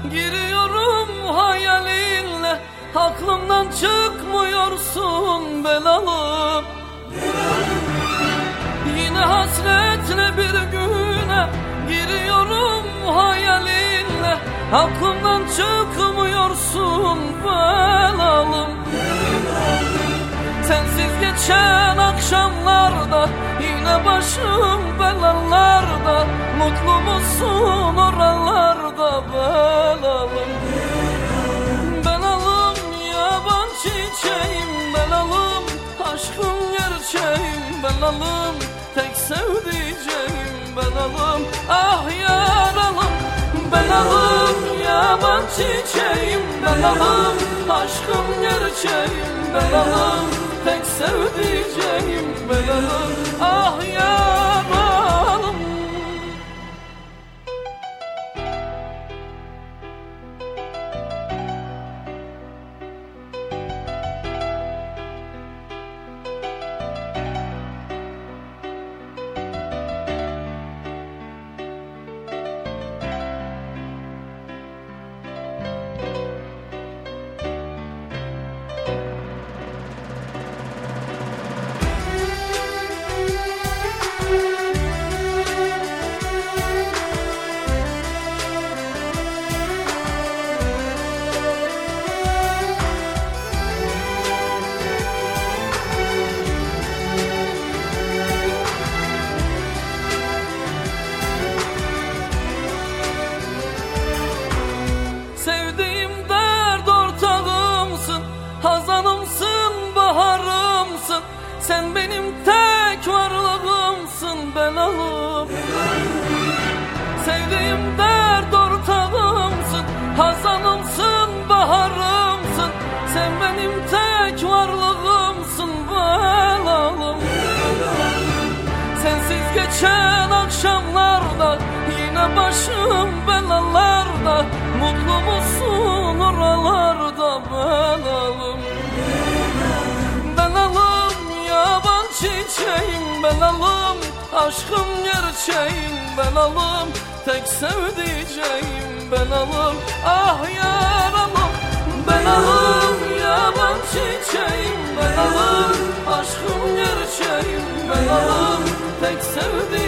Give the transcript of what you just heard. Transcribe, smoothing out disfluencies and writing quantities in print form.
Giriyorum hayalinle, aklımdan çıkmıyorsun belalım. Yine hasretle bir güne giriyorum hayalinle, aklımdan çıkmıyorsun belalım. Sensiz geçen akşamlarda yine başım belalarda, mutlu musun oralarda belalım? Belalım yaban çiçeğim belalım, aşkım gerçeğim belalım, tek sevdiceğim belalım. Ah yaralım belalım, yaban çiçeğim belalım, aşkım gerçeğim belalım, tek sevdiceğim belalım. Ah yaralım. Sevdiğim dert ortağımsın, hazanımsın, baharımsın. Sen benim tek varlığımsın belalım. Sevdiğim dert ortağımsın, hazanımsın, baharımsın. Sen benim tek varlığımsın belalım. Sensiz geçen akşamlarda yine başım belalarda, mutlu musun oralarda belalım? Belalım yaban çiçeğim belalım, aşkım gerçeğim belalım, tek sevdiceğim belalım. Ah yaralım belalım, yaban çiçeğim belalım, aşkım gerçeğim belalım, tek sevdiceğim